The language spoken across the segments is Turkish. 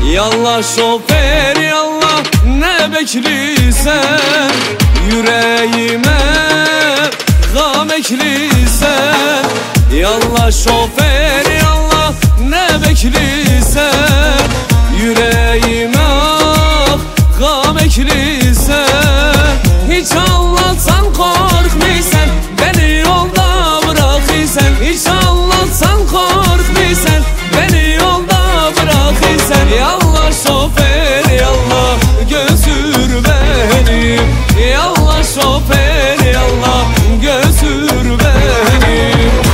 Yallah şoför yallah, ne bekliysen, yüreğime gam ekliysen. Yallah şoför yallah, ne bekliysen, yüreğime gam ekliysen. Hiç anlatsan korkmaysan, beni yolda bırakıysan. Hiç anlatsan korkmaysan, beni yolda bırakıysan. Yallah şoför yallah, götür beni. Yallah şoför yallah, götür beni.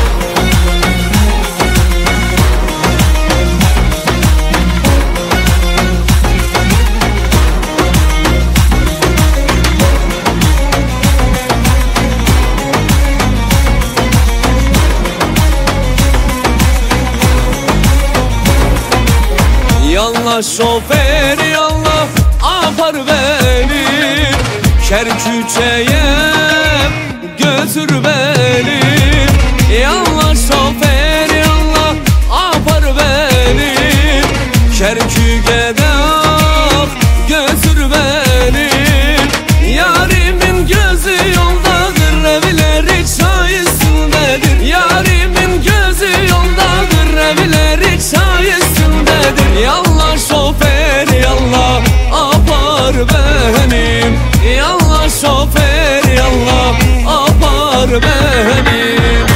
Yallah şoför yallah, apar beni Kerkük'e götür beni. Yallah şoför yallah, apar beni Kerkük'e götür beni. Yarimin gözü yoldadır, evleri çay üstündedir. Yarimin gözü yoldadır, evleri çay üstündedir. Yallah şoför yallah, apar benim. Yallah şoför yallah, apar benim.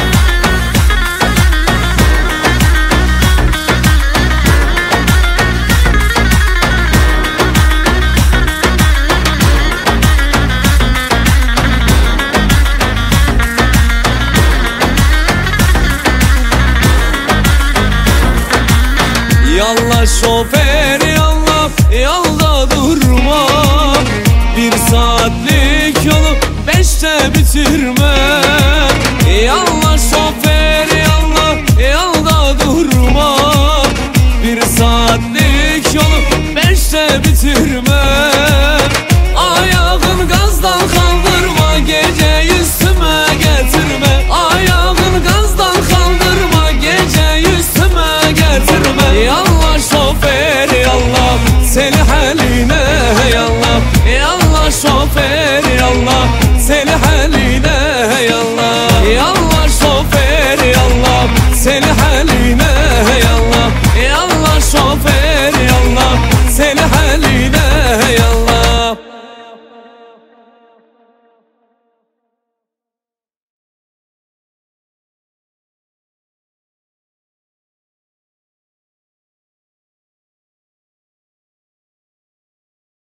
Yallah şoför yallah, yolda durma. Bir saatlik yolu 5'te bitirme.